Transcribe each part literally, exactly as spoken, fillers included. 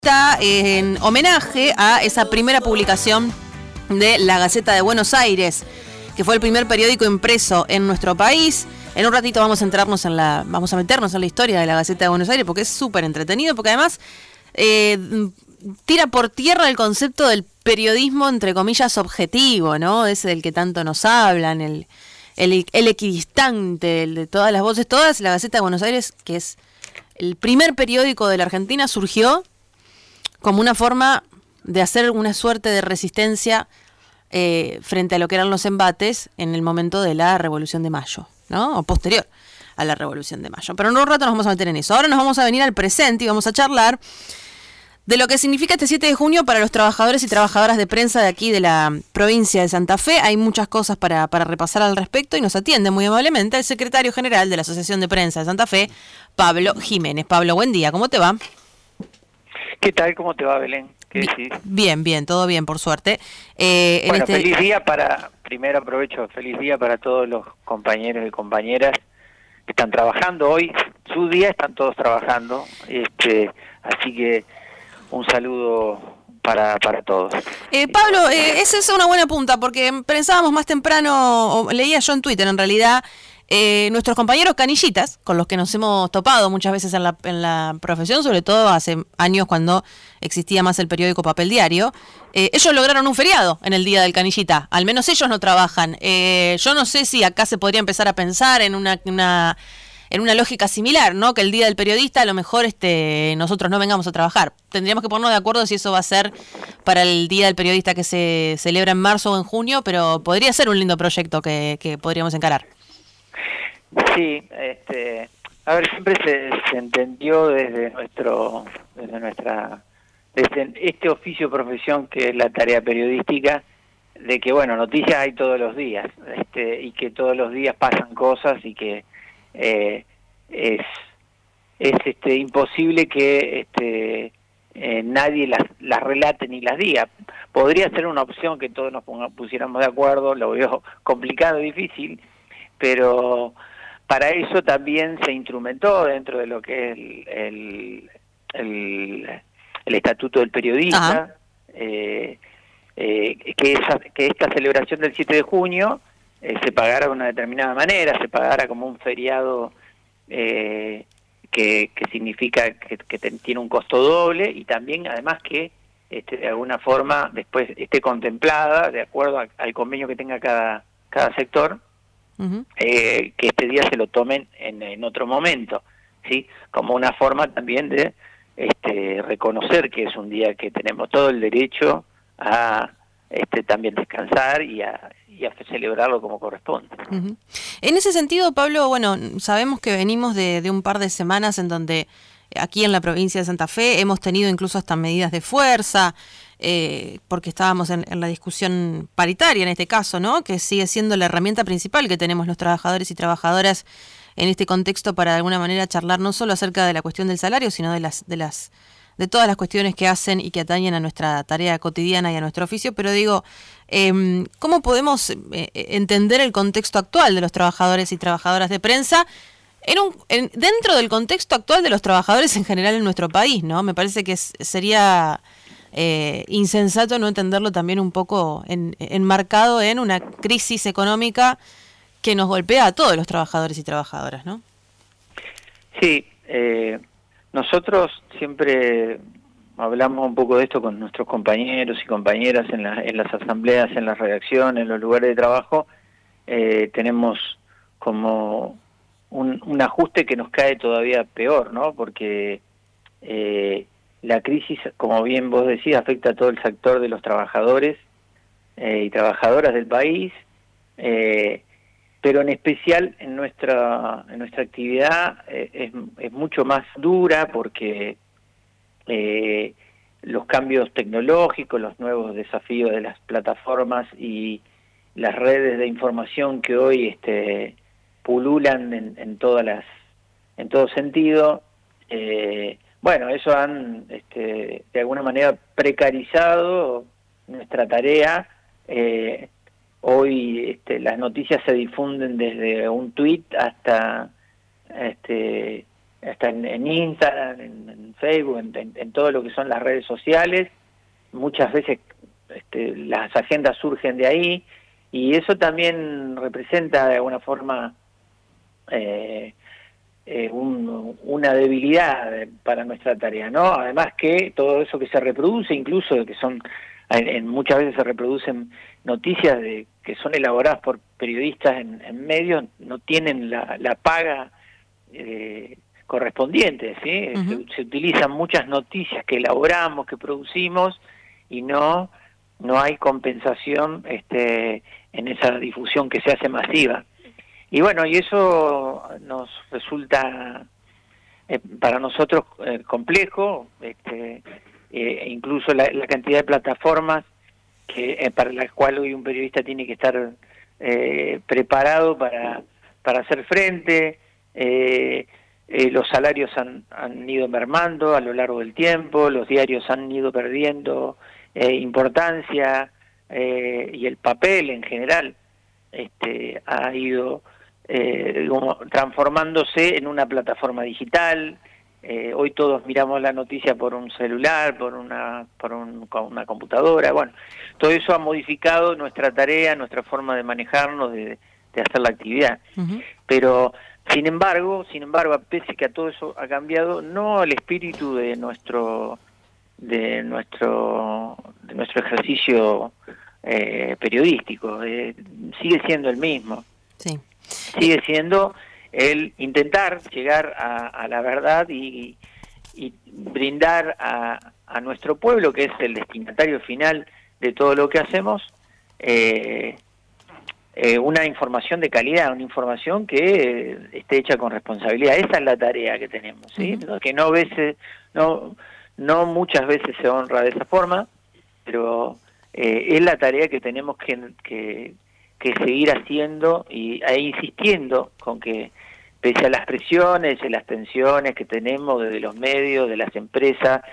Está en homenaje a esa primera publicación de La Gaceta de Buenos Aires, que fue el primer periódico impreso en nuestro país. En un ratito vamos a entrarnos en la, vamos a meternos en la historia de La Gaceta de Buenos Aires, porque es súper entretenido, porque además eh, tira por tierra el concepto del periodismo, entre comillas, objetivo, ¿no? Ese del que tanto nos hablan, el, el, el equidistante, el de todas las voces, todas. La Gaceta de Buenos Aires, que es el primer periódico de la Argentina, surgió como una forma de hacer una suerte de resistencia eh, frente a lo que eran los embates en el momento de la Revolución de Mayo, ¿no? O posterior a la Revolución de Mayo. Pero en un rato nos vamos a meter en eso. Ahora nos vamos a venir al presente y vamos a charlar de lo que significa este siete de junio para los trabajadores y trabajadoras de prensa de aquí de la provincia de Santa Fe. Hay muchas cosas para, para repasar al respecto y nos atiende muy amablemente el secretario general de la Asociación de Prensa de Santa Fe, Pablo Jiménez. Pablo, buen día, ¿cómo te va? ¿Qué tal? ¿Cómo te va, Belén? ¿Qué decís? Bien, bien, todo bien, por suerte. Eh, bueno, en este... feliz día para, primero aprovecho, feliz día para todos los compañeros y compañeras que están trabajando hoy. Su día están todos trabajando, este, así que un saludo para, para todos. Eh, Pablo, eh, esa es una buena punta, porque pensábamos más temprano, o leía yo en Twitter en realidad, Eh, nuestros compañeros canillitas, con los que nos hemos topado muchas veces en la, en la profesión, sobre todo hace años cuando existía más el periódico Papel Diario, eh, ellos lograron un feriado en el Día del Canillita, al menos ellos no trabajan. Eh, yo no sé si acá se podría empezar a pensar en una, una, en una lógica similar, ¿no? Que el Día del Periodista a lo mejor este, nosotros no vengamos a trabajar. Tendríamos que ponernos de acuerdo si eso va a ser para el Día del Periodista que se celebra en marzo o en junio, pero podría ser un lindo proyecto que, que podríamos encarar. Sí, este, a ver, siempre se, se entendió desde nuestro, desde nuestra, desde este oficio profesión que es la tarea periodística, de que bueno, noticias hay todos los días, este, y que todos los días pasan cosas y que eh, es, es este imposible que este eh, nadie las, las relate ni las diga. Podría ser una opción que todos nos ponga, pusiéramos de acuerdo, lo veo complicado y difícil, pero para eso también se instrumentó dentro de lo que es el, el, el, el Estatuto del Periodista, eh, eh, que, esa, que esta celebración del siete de junio eh, se pagara de una determinada manera, se pagara como un feriado eh, que, que significa que, que tiene un costo doble y también además que este, de alguna forma después esté contemplada de acuerdo a, al convenio que tenga cada, cada sector. Uh-huh. Eh, que este día se lo tomen en, en otro momento, ¿sí? Como una forma también de este, reconocer que es un día que tenemos todo el derecho a este, también descansar y a, y a celebrarlo como corresponde. Uh-huh. En ese sentido, Pablo, bueno, sabemos que venimos de, de un par de semanas en donde aquí en la provincia de Santa Fe hemos tenido incluso hasta medidas de fuerza, eh, porque estábamos en, en la discusión paritaria en este caso, ¿no? Que sigue siendo la herramienta principal que tenemos los trabajadores y trabajadoras en este contexto para de alguna manera charlar no solo acerca de la cuestión del salario, sino de las de las de todas las cuestiones que hacen y que atañen a nuestra tarea cotidiana y a nuestro oficio. Pero digo, eh, ¿cómo podemos eh, entender el contexto actual de los trabajadores y trabajadoras de prensa en un en, dentro del contexto actual de los trabajadores en general en nuestro país, ¿no? Me parece que es, sería eh, insensato no entenderlo también un poco en, enmarcado en una crisis económica que nos golpea a todos los trabajadores y trabajadoras, ¿no? Sí, eh, nosotros siempre hablamos un poco de esto con nuestros compañeros y compañeras en, la, en las asambleas, en las redacciones, en los lugares de trabajo. Eh, tenemos como Un, un ajuste que nos cae todavía peor, ¿no? Porque eh, la crisis, como bien vos decís, afecta a todo el sector de los trabajadores eh, y trabajadoras del país, eh, pero en especial en nuestra en nuestra actividad eh, es, es mucho más dura porque eh, los cambios tecnológicos, los nuevos desafíos de las plataformas y las redes de información que hoy este pululan en, en todas las en todo sentido, eh, bueno, eso han este, de alguna manera precarizado nuestra tarea. Eh, hoy este, las noticias se difunden desde un tuit hasta este hasta en, en Instagram, en, en Facebook, en, en, en todo lo que son las redes sociales. Muchas veces este, las agendas surgen de ahí, y eso también representa de alguna forma eh, eh, un, una debilidad para nuestra tarea, ¿no? Además que todo eso que se reproduce, incluso que son, en, en muchas veces se reproducen noticias de, que son elaboradas por periodistas en, en medios, no tienen la, la paga eh, correspondiente, ¿sí? Uh-huh. se, se utilizan muchas noticias que elaboramos, que producimos, y no no hay compensación este, en esa difusión que se hace masiva. Y bueno, y eso nos resulta eh, para nosotros eh, complejo, este, eh, incluso la, la cantidad de plataformas que eh, para las cuales hoy un periodista tiene que estar eh, preparado para, para hacer frente. Eh, eh, los salarios han, han ido mermando a lo largo del tiempo, los diarios han ido perdiendo Eh, importancia eh, y el papel en general este, ha ido eh, como transformándose en una plataforma digital. Eh, hoy todos miramos la noticia por un celular, por una por un, una computadora. Bueno, todo eso ha modificado nuestra tarea, nuestra forma de manejarnos, de, de hacer la actividad. Uh-huh. Pero sin embargo, sin embargo, pese que a todo eso ha cambiado, no el espíritu de nuestro de nuestro de nuestro ejercicio eh, periodístico eh, sigue siendo el mismo. Sí. Sigue siendo el intentar llegar a, a la verdad y, y brindar a, a nuestro pueblo, que es el destinatario final de todo lo que hacemos, eh, eh, una información de calidad, una información que eh, esté hecha con responsabilidad. Esa es la tarea que tenemos, ¿sí? Uh-huh. Que no veces no No muchas veces se honra de esa forma, pero eh, es la tarea que tenemos que, que, que seguir haciendo y e insistiendo con que, pese a las presiones y las tensiones que tenemos desde los medios, de las empresas,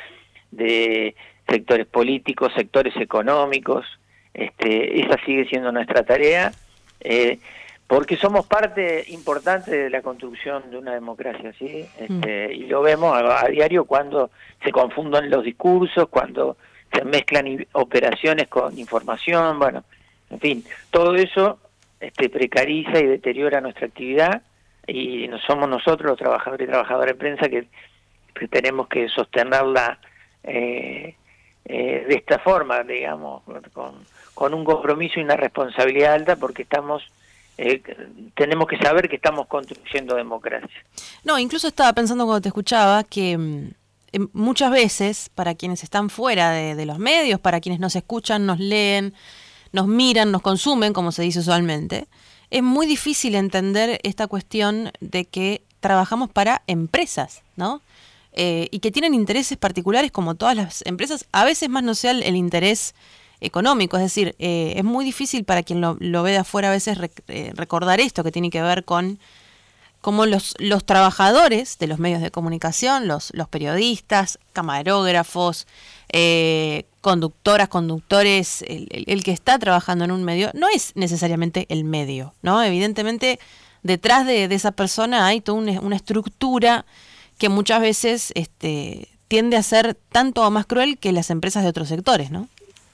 de sectores políticos, sectores económicos, este, esa sigue siendo nuestra tarea, eh, porque somos parte importante de la construcción de una democracia, ¿sí? Este, y lo vemos a, a diario cuando se confunden los discursos, cuando se mezclan operaciones con información, bueno, en fin, todo eso este, precariza y deteriora nuestra actividad, y no somos nosotros, los trabajadores y trabajadoras de prensa, que, que tenemos que sostenerla eh, eh, de esta forma, digamos, con, con un compromiso y una responsabilidad alta, porque estamos Eh, tenemos que saber que estamos construyendo democracia. No, incluso estaba pensando cuando te escuchaba que eh, muchas veces, para quienes están fuera de, de los medios, para quienes nos escuchan, nos leen, nos miran, nos consumen, como se dice usualmente, es muy difícil entender esta cuestión de que trabajamos para empresas, ¿no? Eh, y que tienen intereses particulares como todas las empresas, a veces más no sea el, el interés económico, es decir, eh, es muy difícil para quien lo, lo ve de afuera a veces rec, eh, recordar esto, que tiene que ver con cómo los, los trabajadores de los medios de comunicación, los, los periodistas, camarógrafos, eh, conductoras, conductores, el, el, el que está trabajando en un medio, no es necesariamente el medio, ¿no? Evidentemente, detrás de, de esa persona hay toda una, una estructura que muchas veces este, tiende a ser tanto o más cruel que las empresas de otros sectores, ¿no?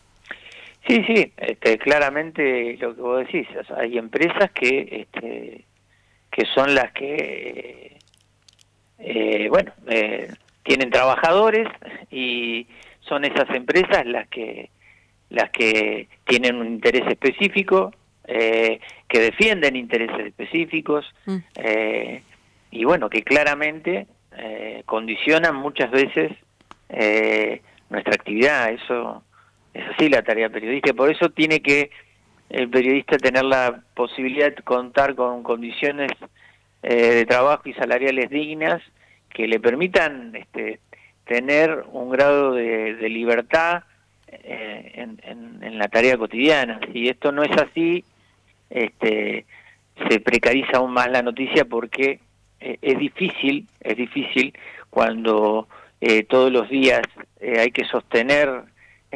Sí, sí, este, claramente lo que vos decís, o sea, hay empresas que este, que son las que, eh, bueno, eh, tienen trabajadores, y son esas empresas las que las que tienen un interés específico, eh, que defienden intereses específicos, mm. eh, y bueno, que claramente eh, condicionan muchas veces eh, nuestra actividad. Eso es así la tarea periodística, por eso tiene que el periodista tener la posibilidad de contar con condiciones eh, de trabajo y salariales dignas que le permitan este, tener un grado de, de libertad eh, en, en, en la tarea cotidiana. Si esto no es así, este, se precariza aún más la noticia, porque eh, es difícil, es difícil cuando eh, todos los días eh, hay que sostener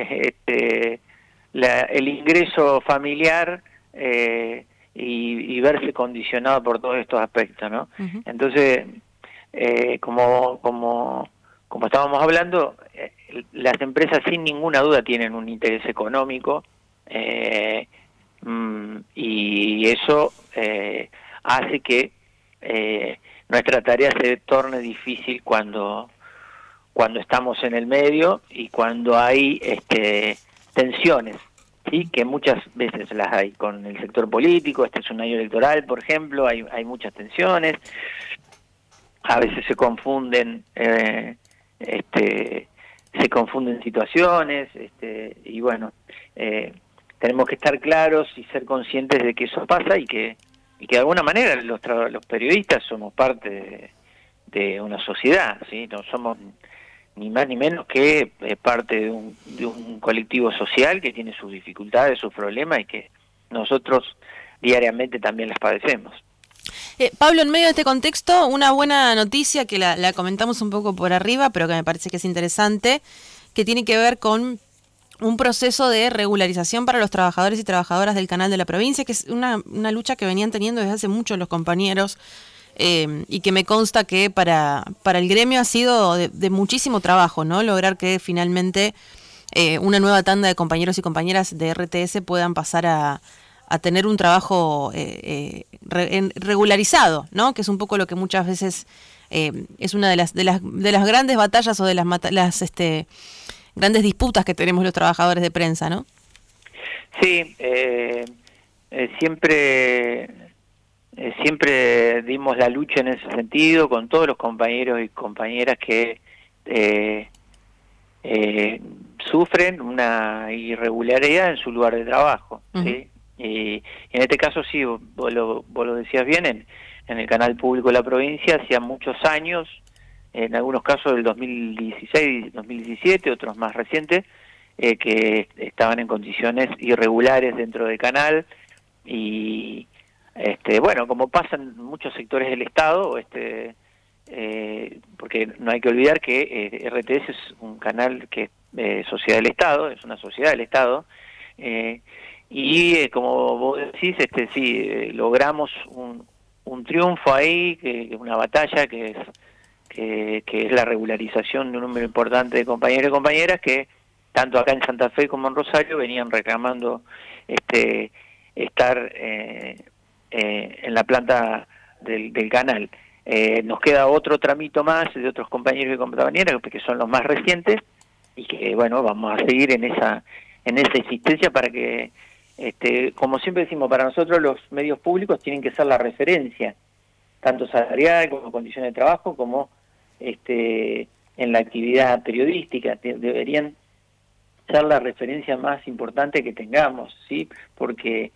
Este, la, el ingreso familiar eh, y, y verse condicionado por todos estos aspectos, ¿no? Uh-huh. Entonces, eh, como, como, como estábamos hablando, eh, las empresas sin ninguna duda tienen un interés económico, eh, mm, y eso eh, hace que eh, nuestra tarea se torne difícil cuando cuando estamos en el medio y cuando hay este, tensiones, sí, que muchas veces las hay con el sector político. Este es un año electoral, por ejemplo, hay hay muchas tensiones, a veces se confunden eh, este se confunden situaciones, este y bueno, eh, tenemos que estar claros y ser conscientes de que eso pasa y que y que de alguna manera los tra- los periodistas somos parte de, de una sociedad, sí, no somos ni más ni menos que eh, parte de un, de un colectivo social que tiene sus dificultades, sus problemas y que nosotros diariamente también las padecemos. Eh, Pablo, en medio de este contexto, una buena noticia que la, la comentamos un poco por arriba, pero que me parece que es interesante, que tiene que ver con un proceso de regularización para los trabajadores y trabajadoras del canal de la provincia, que es una, una lucha que venían teniendo desde hace mucho los compañeros, eh, y que me consta que para, para el gremio ha sido de, de muchísimo trabajo, ¿no? Lograr que finalmente eh, una nueva tanda de compañeros y compañeras de R T S puedan pasar a, a tener un trabajo eh, eh, re, en, regularizado, ¿no? Que es un poco lo que muchas veces eh, es una de las, de las de las grandes batallas o de las, las este, grandes disputas que tenemos los trabajadores de prensa, ¿no? Sí, eh, eh, siempre eh, siempre dimos la lucha en ese sentido con todos los compañeros y compañeras que eh, eh, sufren una irregularidad en su lugar de trabajo, uh-huh. ¿sí? Y en este caso sí, vos lo, vos lo decías bien, en, en el canal público de la provincia hacía muchos años, en algunos casos del dos mil dieciséis, dos mil diecisiete, otros más recientes, eh, que estaban en condiciones irregulares dentro del canal y este bueno, como pasa en muchos sectores del Estado, este eh, porque no hay que olvidar que eh, R T S es un canal que es eh, sociedad del Estado, es una sociedad del Estado, eh, y eh, como vos decís, este sí, eh, logramos un, un triunfo ahí, que es una batalla que es Que, que es la regularización de un número importante de compañeros y compañeras que tanto acá en Santa Fe como en Rosario venían reclamando este estar eh, eh, en la planta del, del canal. Eh, nos queda otro tramito más de otros compañeros y compañeras que son los más recientes y que bueno, vamos a seguir en esa en esa insistencia para que este como siempre decimos, para nosotros los medios públicos tienen que ser la referencia tanto salarial como condiciones de trabajo como este en la actividad periodística. Deberían ser la referencia más importante que tengamos, sí, porque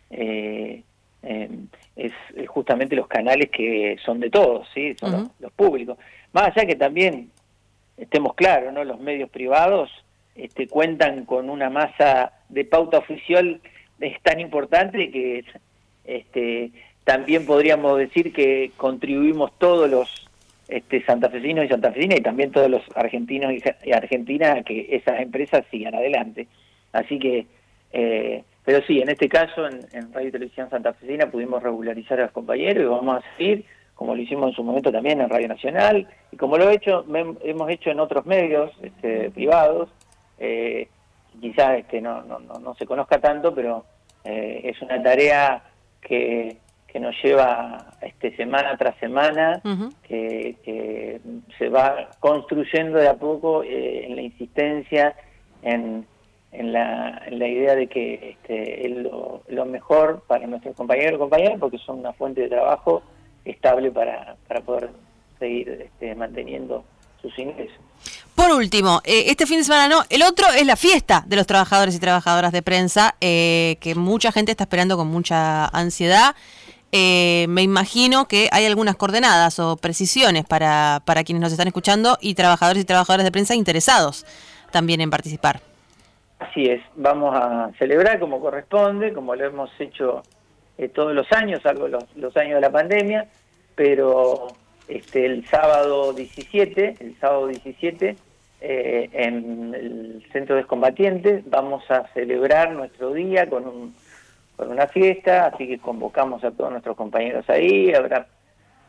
eh, eh, es justamente los canales que son de todos, sí, son uh-huh. los, los públicos. Más allá que también estemos claros, ¿no? Los medios privados este, cuentan con una masa de pauta oficial es tan importante que este también podríamos decir que contribuimos todos los este, santafesinos y santafesinas y también todos los argentinos y argentinas a que esas empresas sigan adelante. Así que, eh, pero sí, en este caso, en, en Radio y Televisión Santafesina pudimos regularizar a los compañeros y vamos a seguir, como lo hicimos en su momento también en Radio Nacional, y como lo he hecho, me, hemos hecho en otros medios este, privados, eh, quizás este, no, no, no, no se conozca tanto, pero eh, es una tarea que que nos lleva este semana tras semana, uh-huh. que, que se va construyendo de a poco eh, en la insistencia, en, en, la, en la idea de que este, es lo, lo mejor para nuestros compañeros y compañeras, porque son una fuente de trabajo estable para, para poder seguir este, manteniendo sus ingresos. Por último, eh, este fin de semana no, el otro es la fiesta de los trabajadores y trabajadoras de prensa, eh, que mucha gente está esperando con mucha ansiedad. Eh, me imagino que hay algunas coordenadas o precisiones para, para quienes nos están escuchando y trabajadores y trabajadoras de prensa interesados también en participar. Así es, vamos a celebrar como corresponde, como lo hemos hecho eh, todos los años, salvo los, los años de la pandemia, pero este el sábado diecisiete, el sábado diecisiete, eh, en el Centro de Excombatientes vamos a celebrar nuestro día con un con una fiesta, así que convocamos a todos nuestros compañeros ahí, habrá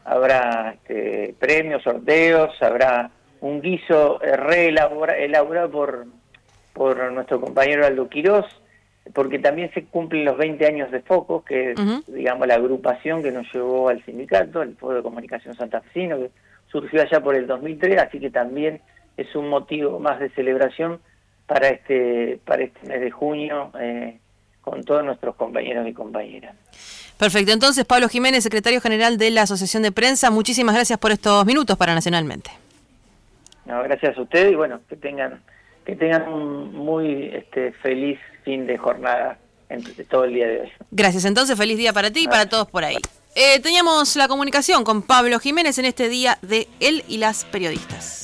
habrá este, premios, sorteos, habrá un guiso eh, reelaborado elaborado por, por nuestro compañero Aldo Quirós, porque también se cumplen los veinte años de Focos, que es, uh-huh. digamos, la agrupación que nos llevó al sindicato, el Foro de Comunicación Santafesino, que surgió allá por el dos mil tres, así que también es un motivo más de celebración para este, para este mes de junio, eh, con todos nuestros compañeros y compañeras. Perfecto, entonces Pablo Jiménez, secretario general de la Asociación de Prensa, muchísimas gracias por estos minutos para Nacionalmente. No, gracias a ustedes y bueno, que tengan que tengan un muy este, feliz fin de jornada en todo el día de hoy. Gracias, entonces feliz día para ti y para todos por ahí. Eh, teníamos la comunicación con Pablo Jiménez en este día de Él y las periodistas.